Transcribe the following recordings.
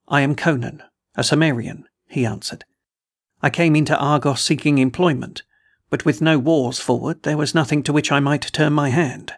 "I am Conan, a Cimmerian," he answered. "I came into Argos seeking employment, but with no wars forward, there was nothing to which I might turn my hand."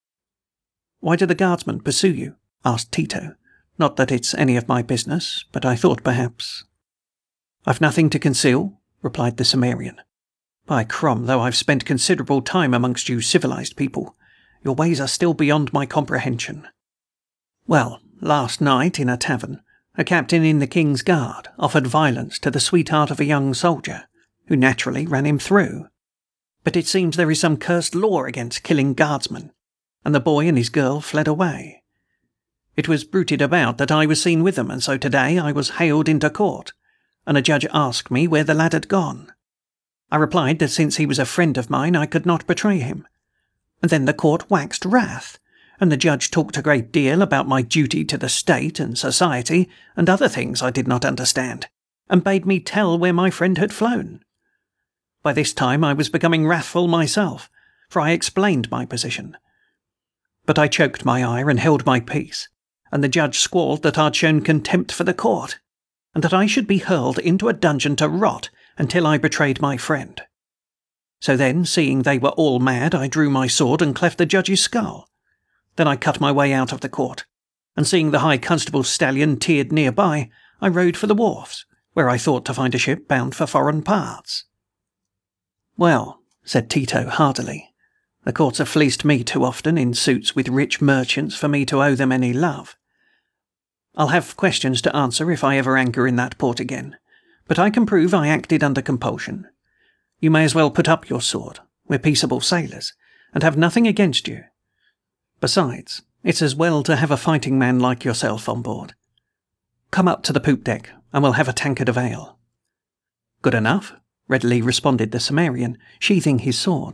"Why do the guardsmen pursue you?" asked Tito. "Not that it's any of my business, but I thought perhaps—" "I've nothing to conceal," replied the Cimmerian. "By Crom, though I've spent considerable time amongst you civilized people, your ways are still beyond my comprehension. Well, last night, in a tavern, a captain in the King's Guard offered violence to the sweetheart of a young soldier, who naturally ran him through. But it seems there is some cursed law against killing guardsmen, and the boy and his girl fled away. It was bruited about that I was seen with them, and so today I was haled into court, and a judge asked me where the lad had gone. I replied that since he was a friend of mine, I could not betray him. And then the court waxed wrath, and the judge talked a great deal about my duty to the state and society and other things I did not understand, and bade me tell where my friend had flown. By this time I was becoming wrathful myself, for I explained my position. But I choked my ire and held my peace, and the judge squalled that I'd shown contempt for the court, and that I should be hurled into a dungeon to rot until I betrayed my friend. So then, seeing they were all mad, I drew my sword and cleft the judge's skull. Then I cut my way out of the court, and seeing the High Constable's stallion tiered nearby, I rode for the wharfs, where I thought to find a ship bound for foreign parts." "Well," said Tito hardily, "the courts have fleeced me too often in suits with rich merchants for me to owe them any love. I'll have questions to answer if I ever anchor in that port again, but I can prove I acted under compulsion. You may as well put up your sword. We're peaceable sailors, and have nothing against you. Besides, it's as well to have a fighting man like yourself on board. Come up to the poop deck, and we'll have a tankard of ale." "Good enough," readily responded the Cimmerian, sheathing his sword.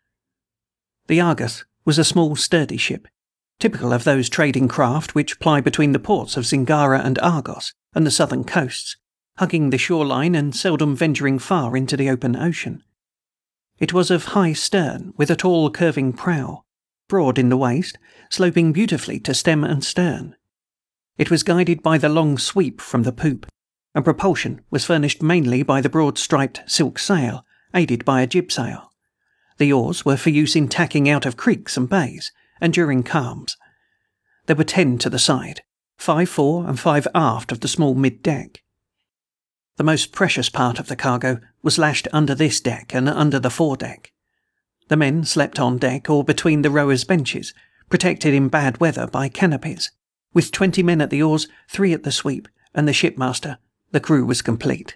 The Argus was a small, sturdy ship, typical of those trading craft which ply between the ports of Zingara and Argos and the southern coasts, hugging the shoreline and seldom venturing far into the open ocean. It was of high stern, with a tall curving prow, broad in the waist, sloping beautifully to stem and stern. It was guided by the long sweep from the poop, and propulsion was furnished mainly by the broad striped silk sail, aided by a jib sail. The oars were for use in tacking out of creeks and bays, and during calms. There were 10 to the side, 5 fore and 5 aft of the small mid-deck. The most precious part of the cargo was lashed under this deck and under the foredeck. The men slept on deck or between the rowers' benches, protected in bad weather by canopies. With 20 men at the oars, 3 at the sweep, and the shipmaster, the crew was complete.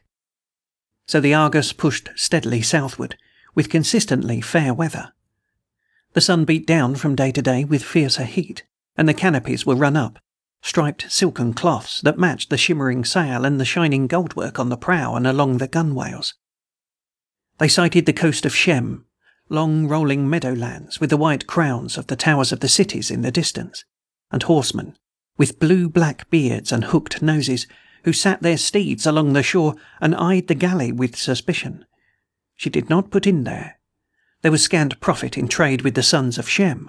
So the Argus pushed steadily southward, with consistently fair weather. The sun beat down from day to day with fiercer heat, and the canopies were run up, striped silken cloths that matched the shimmering sail and the shining goldwork on the prow and along the gunwales. They sighted the coast of Shem, long rolling meadowlands with the white crowns of the towers of the cities in the distance, and horsemen, with blue-black beards and hooked noses, who sat their steeds along the shore and eyed the galley with suspicion. She did not put in there. There was scant profit in trade with the sons of Shem.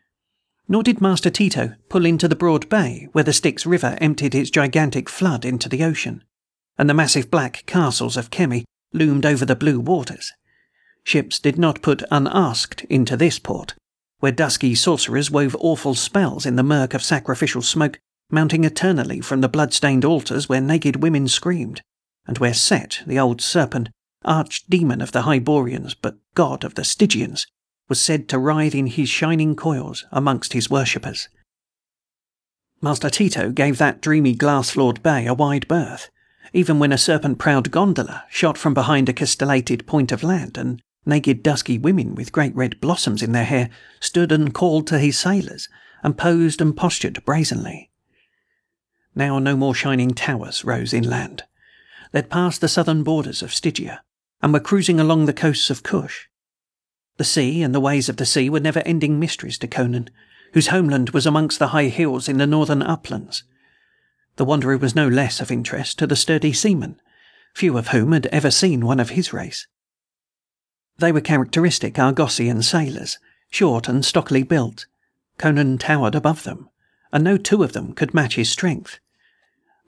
Nor did Master Tito pull into the broad bay where the Styx River emptied its gigantic flood into the ocean, and the massive black castles of Kemi loomed over the blue waters. Ships did not put unasked into this port, where dusky sorcerers wove awful spells in the murk of sacrificial smoke mounting eternally from the blood-stained altars where naked women screamed, and where Set, the old serpent, arch-demon of the Hyborians but god of the Stygians, was said to writhe in his shining coils amongst his worshippers. Master Tito gave that dreamy glass-floored bay a wide berth, even when a serpent-prowed gondola shot from behind a castellated point of land, and naked dusky women with great red blossoms in their hair stood and called to his sailors, and posed and postured brazenly. Now no more shining towers rose inland. They'd passed the southern borders of Stygia, and were cruising along the coasts of Kush. The sea and the ways of the sea were never-ending mysteries to Conan, whose homeland was amongst the high hills in the northern uplands. The wanderer was no less of interest to the sturdy seamen, few of whom had ever seen one of his race. They were characteristic Argosian sailors, short and stockily built. Conan towered above them, and no 2 of them could match his strength.